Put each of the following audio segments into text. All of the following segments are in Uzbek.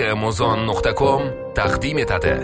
Amazon.com taqdim etadi.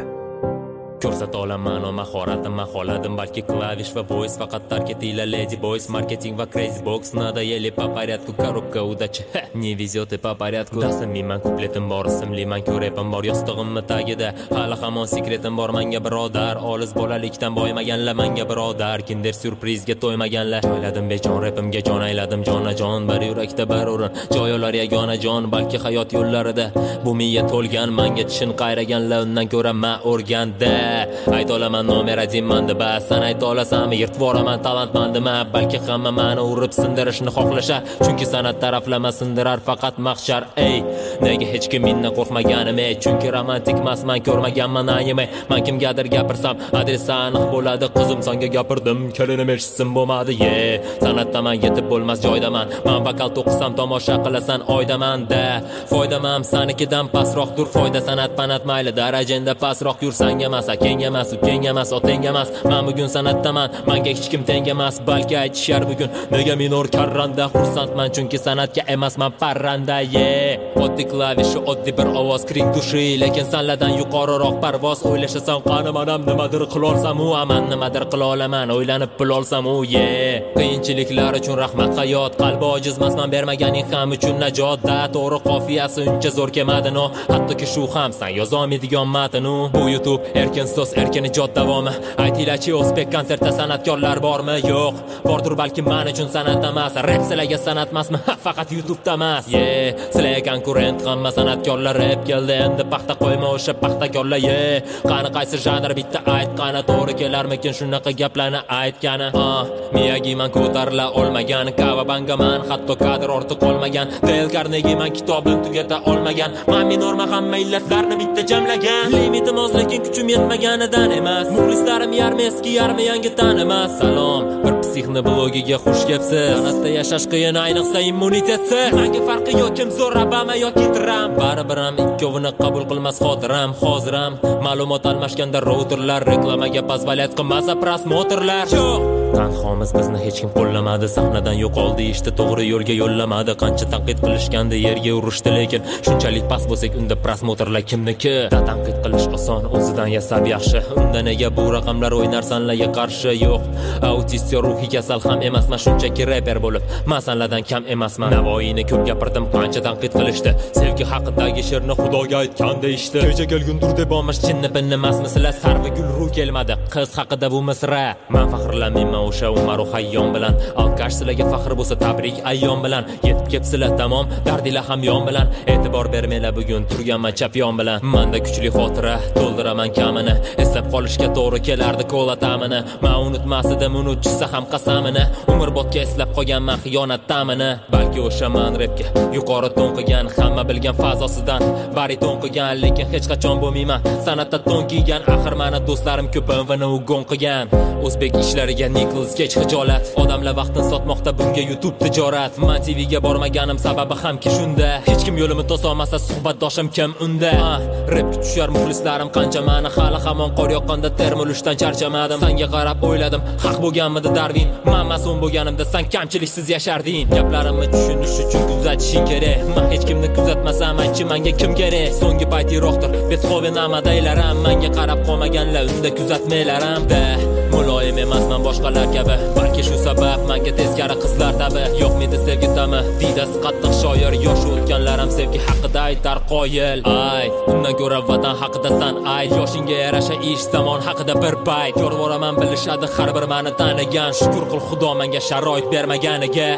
Ko'rsat olaman o mahoratim maholadim balki klavish va voice faqat targetila lady boys marketing va crazy box надоели по порядку коробка удачи не везет и по порядку dasimiman kupletim bor simliman ko'repim bor yostig'imni tagida hali hamon sekretim bor menga birodar olis bolalikdan boymaganlar menga birodar kinder surprizga to'ymaganlar joyladim bejon rapimga jon ayladim jonajon bir yurakda bir o'rin joylar yagona jon balki hayot yo'llarida bu miya to'lgan menga chin qayraganlar undan ko'ra ma o'rganda ayta olaman nomer 1 manda bas san ayta olasanmi yirtib yuboraman talantmandimi balki hamma meni urib sindirishni xohlashar chunki san'at taraflama sindirar faqat mahshar ey nega hech kim mendan qo'rqmaganimi chunki romantik emasman ko'rmaganman anime men kimgadir gapirsam adresi aniq bo'ladi qizim senga gapirdim kelinim eshitsin bo'lmadi san'atdaman yetib bo'lmas joydaman men vokal to'qisam tomosha qilasan oydaman-da foydamam sanikidan pastroqdir foyda san'at panat mayli darajangda pastroq yursang emas keng emas keng emas oteng emas men bugun san'atdaman menga hech kim teng emas balki aytishar bugun nega minor karranda xursandman chunki san'atga emasman parranda oddiy klavish oddiy bir ovoz krik dushi lekin sanlardan yuqoriroq parvoz o'ylashasan qani manam nimadir qilolsam u aman nimadir qila olaman o'ylanib bilolsam u qiyinchiliklar uchun rahmat hayot qalbi ojiz emasman bermaganing ham uchun najotda to'g'ri qofiyasi uncha zo'r kelmadi no hattoki shu ham san yozolmaydigan matnu bu YouTube erkin so'z erkin ijod davomi aytinglarchi o'zbek konsertda san'atkorlar bormi yo'q bordir balki men uchun san'at emas rap sizlarga san'at emasmi faqat YouTube'da emas sizlarga konkurent hamma san'atkorlar rap keldi endi paxta qo'yma o'sha paxtakorlar qani qaysi janr bitta ayt qani to'g'ri kelarmikin shunaqa gaplarni aytgani miyagi man ko'tarila olmagan kavabangaman hatto kadr ortiq qolmagan Dale Carnegie man kitobni tugata olmagan men minorma hamma illatlarni bitta jamlagan limitim oz lekin kuchim yetmaganidan emas muxlislarim yarmi eski yarmi yangi tan emas salom bir psixni blogiga xush kelibsiz san'atda yashash qiyin ayniqsa immunitetsiz menga farqi yo'q kim zo'r Obama yoki Trump baribir ham ikkovini qabul qilmas xotiram hoziram ma'lumot almashganda routerlar reklamaga poзволять qilmasa prosmotrlar yo'q tanhomiz bizni hech kim qo'llamadi sahnadan yo'qoldi ishda to'g'ri yo'lga yo'llamadi qancha tanqid qilishgandi yerga urishdi lekin shunchalik past bo'lsak unda prosmotrlar kimniki tanqid qilish oson o'zidan yasab yaxshi unda nega bu raqamlar o'ynarsanlarga qarshi yo'q autist ruhiy kasal ham emasman shunchaki reper bo'lib men sanlardan kam emasman Navoiyni ko'p gapirdim qancha tanqid qilishdi sevgi haqidagi she'rni xudoga aytgan deyishdi kecha kelgundur deb olmish chinni pinni emasmi sizlar sarvi gul ruh kelmadi qiz haqida bu misra men faxrlanmayman o'sha Umaru Hayyom bilan alkash sizlarga faxr bo'lsa tabrik ayyom bilan yetib kelibsizlar tamom dardinglar ham yon bilan e'tibor bermanglar bugun turganman chap yon bilan menda kuchli xotira to'ldiraman kamini eslab qolishga to'g'ri kelardi kola ta'mini men unutmas edim unutchisa ham qasamini umrbodga eslab qolganman xiyonat ta'mini balki o'sha man rapga yuqori to'n qilgan hamma bilgan fazosidan bariton qilgan lekin hech qachon bo'lmayman san'atda to'n kiygan axir meni do'stlarim ko'p va ugon qilgan o'zbek ishlariga Nichols kech xijolat odamlar vaqtini sotmoqda bunga YouTube tijorat men TVga bormaganim sababi hamki shunda hech kim yo'limni to'solmasa suhbatdoshim kim unda rap tushar muxlislarim qancha meni hali hamon qor yoqqanda termulishdan charchamadim senga qarab o'yladim haq bo'lganmidi Darwin men mas'ul bo'lganimda sen kamchiliksiz yasharding gaplarimni tushunish uchun kuzatishing kerak men hech kimni kuzatmasam aytchi menga kim kerak so'nggi payt yiroqdir Beethoven amadaylaram menga qarab qolmaganlar unda kuzatmaylaramda muloyim emasman boshqalar kabi balki shu sabab menga teskari qizlar tabi yo'qmidi sevgi ta'mi diydasi qattiq shoir yosh o'tganlarim sevgi haqida aytar qoyil ayt undan ko'ra vatan haqida san ayt yoshingga yarasha ish zamon haqida bir bayt yorvoraman bilishadi har bir meni tanigan shukr qil xudo menga sharoit bermaganiga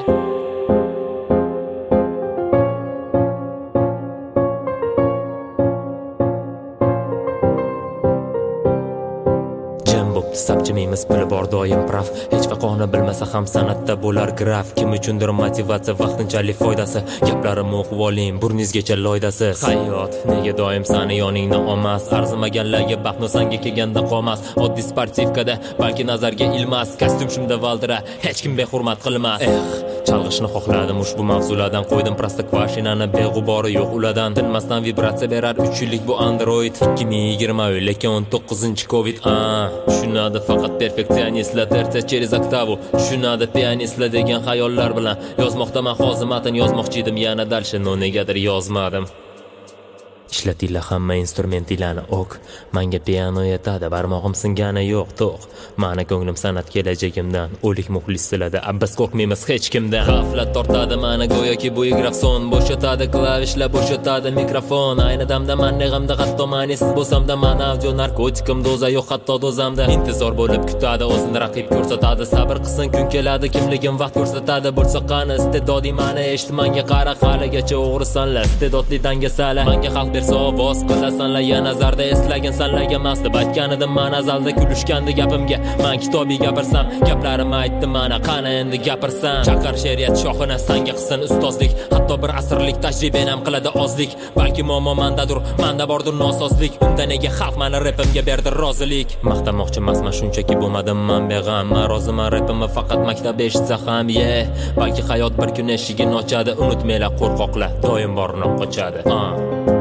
sapchimimiz puli bor doim prav hech vaqoni bilmasa ham san'atda bo'lar graf kim uchundir motivatsiya vaqtinchalik foydasi gaplarimni o'qib oling burningizgacha loydasi hayot nega doim sani yoningni olmas arzimaganlarga baxtni sanga kelganda qolmas oddiy sportivkada balki nazarga ilmas kostyum-shimda valdira hech kim behurmat qilmas chalg'ishni xohladim ushbu mavzulardan qo'ydim Prostokvashinani beg'ubori yo'q ulardan tinmasdan vibratsiya berar 3 yillik bu Android 2020 lekin 19 Covid tushunadi faqat perfeksionistlar tersa через oktavu tushunadi pianistlar degan xayollar bilan yozmoqdaman hozir matn yozmoqchi edim yana dalshin no negadir yozmadim Ishlatinglar hamma instrumentinglarni ok. Menga piano yetadi, barmog'im singani yo'q, to'q. Mani ko'nglim san'at kelajagimdan, o'lik muxlis siladi, biz qo'rqmaymiz hech kimdan. G'aflat tortadi mani go'yoki bu mikrofon, bo'shatadi klavishlar, bo'shatadi mikrofon. Ayni damda manlig'imda hatto ma'nisiz bo'lsam-da, mana audio narkotikim doza yo'q, hatto dozamda. Intizor bo'lib kutadi, o'zini raqib ko'rsatadi. Sabr qilsin, kun keladi, kimligim vaqt ko'rsatadi. Bo'lsa qani istedoding mani eshit, menga qara, haligacha o'g'risanlar, istedodli dangasalar. Menga xalq bersa ovoz qilasanlar, ya nazarda eslagin sanlarga mastib aytgan edim, man azalda kulishgandi gapimga. Men kitobiy gapirsam, gaplarimni aytdim mana, qani endi gapirsam. Chaqar she'riyat shohini sanga qilsin ustozlik, hatto bir asrlik tajriba ham qiladi ozlik. Balki muammo mendadir, menda bordir nosozlik. Unda nega xalq meni rapimga berdi rozilik? Maqtamoqchi emasman, shunchaki bo'lmadim men beg'am. Men roziman rapimni faqat maktabda eshitsa ham, balki hayot bir kun eshigini ochadi. Unutmanglar qo'rqoqlar, doim borni qochadi.